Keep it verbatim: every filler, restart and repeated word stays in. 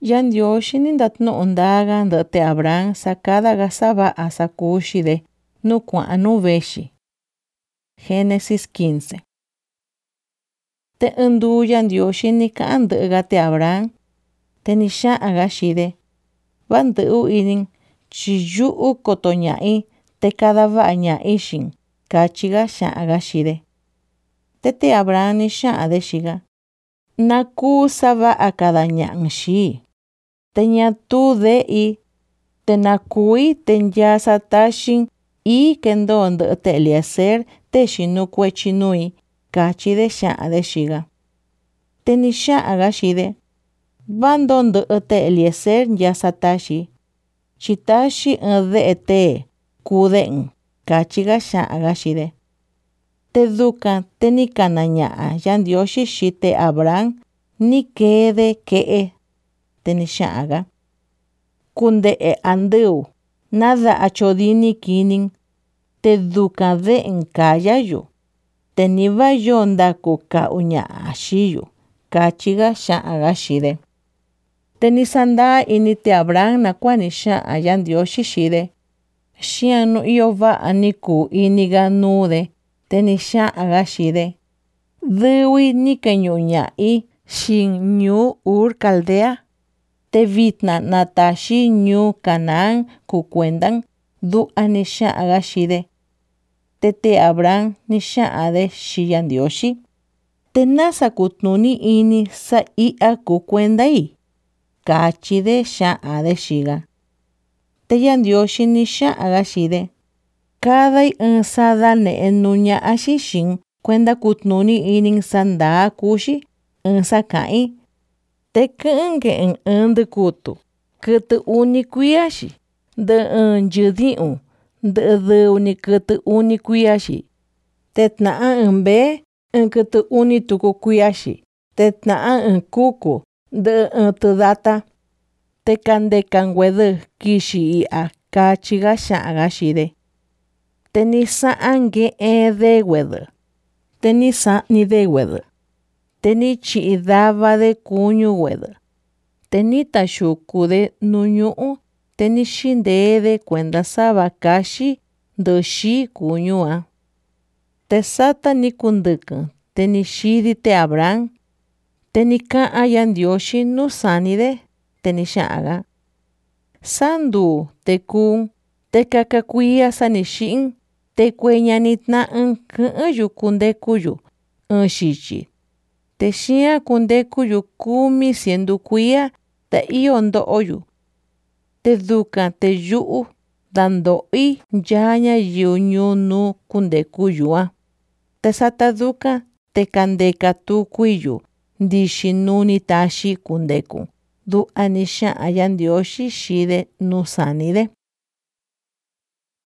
Yandioxi nindatnu'u ndaga ndɨ'ɨ Abraham sakadaga sava'a sakuxide nu kua'an nu vexi. Génesis quince. Te ɨndu Yandioxi ni ka'an ndɨ'ɨga te Abraham, te ni xa'an‑ga xide: “Vandɨ'u inin chi yu'u koto ña'i te kada va'a ña'i xin”, kachi‑ga xa'an‑ga xide. Te te Abraham ni xa'an‑de xiga: “Na kuu sava'a kada ña'un xii, te ñatuu de'i, te nakui te nyaa sataxin ii kendoo ndɨ'ɨ te Eliezer tee xinu kuechi nui”, kachi‑de xa'an‑de xiga. Te ni xa'an‑ga xide: “Vando ndɨ'ɨ te Eliezer nyaa sataxi, chi taxi ɨɨn de'e tee kuu de'un”, kachi‑ga xa'an‑ga xide. Te dukan te ni kana ña'a Yandioxi xii te Abraham ni kee‑de ke'e, te ni xa'an‑ga: “Kunde'e andɨu nada'a chodini kinin, te dukan de'un kaya‑yu, te ni va‑yoo ndaku ka'u ña'a xiiyu”, kachi‑ga xa'an‑ga xide. Te ni sandaa ini te Abraham nakua'a ni xa'an Yandioxi xide. Xian nu iyo va'a ni kuu ini‑ga nuu‑de, te ni xa'an‑ga xide: “Dɨvi ni keñu'un ña'i xiin ñuu Ur Caldea, te vitna nataxi ñuu Canaán kuu kuendan”, du'va ni xa'an‑ga xide. Te te Abraham ni xa'an‑de xii Yandioxi: “¿Te nasa kutnuni ini sa i'ya kuu kuendai?”, kachi‑de xa'an‑de xiga. Te Yandioxi ni xa'an‑ga xide: “Kadai ɨɨn sada ne'e nu ña'axi xiin kuenda kutnuni inin sa ndaa kuu‑xi ɨɨn sa ka'in. Te kɨ'ɨn nke'en ɨɨn ndɨkutu kɨtɨ uni kuiya‑xi, ndɨ'ɨ ɨɨn yɨɨ‑di'un ndɨ'ɨ dɨu‑ni kɨtɨ uni kuiya‑xi, te tna'a ɨɨn mbee ɨɨn kɨtɨ uni tuku kuiya‑xi, te tna'a ɨɨn kuku ndɨ'ɨ ɨɨn tɨdata. Te kandeka nkuedɨ kixi i'ya”, kachi‑ga xa'an‑ga xide. Te ni sa'an nke'en de‑kuedɨ, te ni sa'ni‑de‑kuedɨ, te ni chi'i dava‑de kuñu‑kuedɨ, te ni taxuku‑de nu ñu'ú, te ni xindee‑de kuenda sava kaxi ndɨ xii kuñu‑van. Te sata ni kundɨkɨn, te ni xidi te Abraham. Te ni ka'an Yandioxi nuu sani‑de, te ni xa'an‑ga: “Saa nduu te kuun, te kaka kuiya sa ni xi'in, te kue ñani tna'un kɨ'ɨn‑yu kundeku‑yu ɨɨn xityi, te xian kundeku‑yu kumi cientu kuiya ta iyo ndo'o‑yu. Te dukan te yu'u nando'i nyaa ñayiu ñuu nu kundeku yu'an, te sata dukan te kandeka tukui‑yu ndixi nu ni taxi kundekun”, du'va ni xa'an Yandioxi xii‑de nuu sani‑de.